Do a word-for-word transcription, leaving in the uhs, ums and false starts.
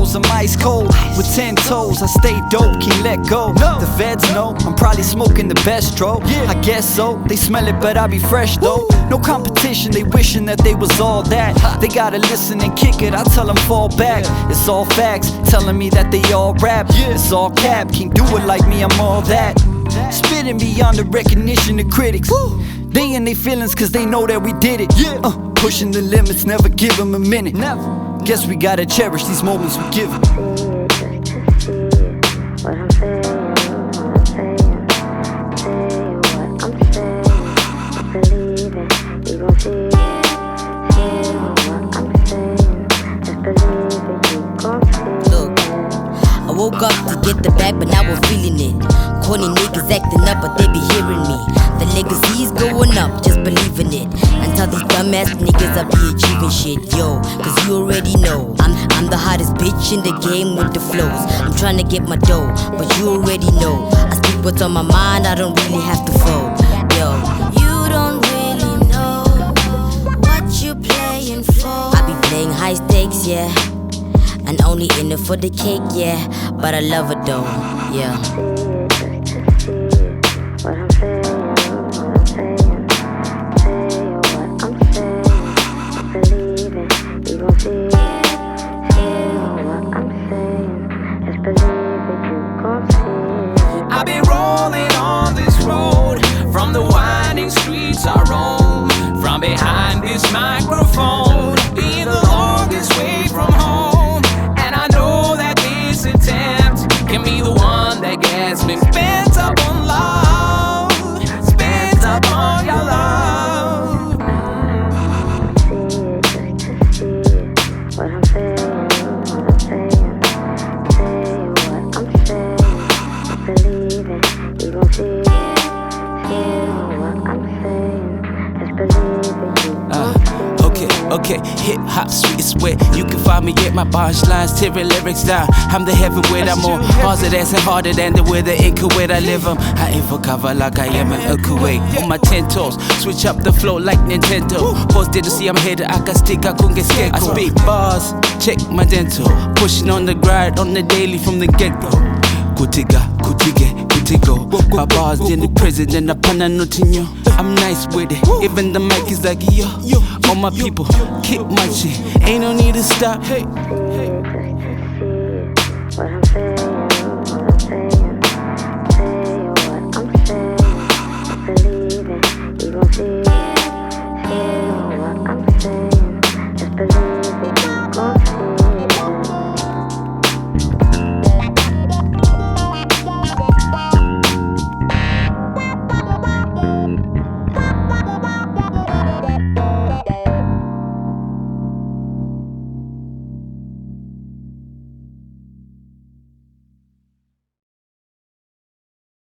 knows I'm ice cold. With ten toes, I stay dope, can't let go. The feds know I'm probably smoking the best, bro. I guess so, they smell it but I be fresh though. No competition, they wishing that they was all that. They gotta listen and kick it, I tell them fall back. It's all facts, telling me that they all rap. It's all cap, can't do it like me, I'm all that. Spitting beyond the recognition of critics. They in they feelings cause they know that we did it. uh, Pushing the limits, never give them a minute. Guess we gotta cherish these moments we give them. What I'm saying, what I'm saying, say what I'm saying, believe it, you gon' see it. Say what I'm saying, just believe it, you gon' see it. Look, I woke up to get the bag, but now we're feeling it. Corny niggas acting up, but they be hearing me. The legacy's going up, just believing it. And tell these dumbass niggas I be achieving shit, yo. Cause you already know I'm, I'm the hottest bitch in the game with the flows. I'm trying to get my dough, but you already know I speak what's on my mind, I don't really have to fold, yo. You don't really know what you playing for. I be playing high stakes, yeah, and only in it for the cake, yeah. But I love it though, yeah. What I'm saying, what I'm saying, say what I'm saying, believe it, you gon' see it. Say what I'm saying, just believe it, you gon' see it. I've been rolling on this road, from the winding streets I roam, from behind this microphone, being the longest way from home. And I know that this attempt can be the one that gets me spent up on love. On your love. See it, just to see it. What I'm saying, what I'm saying, say what I'm saying, believe it, you gon' see it. Say what I'm saying, just believe it, you gon' Uh, see it. okay, okay, hip hop, sweet is wet. You can find me at my punch lines, tearing lyrics down. I'm the heavyweight, I'm more harder than and harder than the way the in Kuwait I live 'em. I ain't for cover like I am in a Kuwait. On my ten toes, switch up the flow like Nintendo. Posted to see I'm headed, I got stick, I couldn't get scared. I speak bars, check my dental. Pushing on the grind on the daily from the get-go. Kutiga, kutige, kutigo. My bars in the prison and I pan a notinho. I'm nice with it, even the mic is like yo. All my people, keep my shit, ain't no need to stop. Hey, See it, just to see it. What I'm saying, what I'm saying, say what I'm saying, believe it, you gon' see it.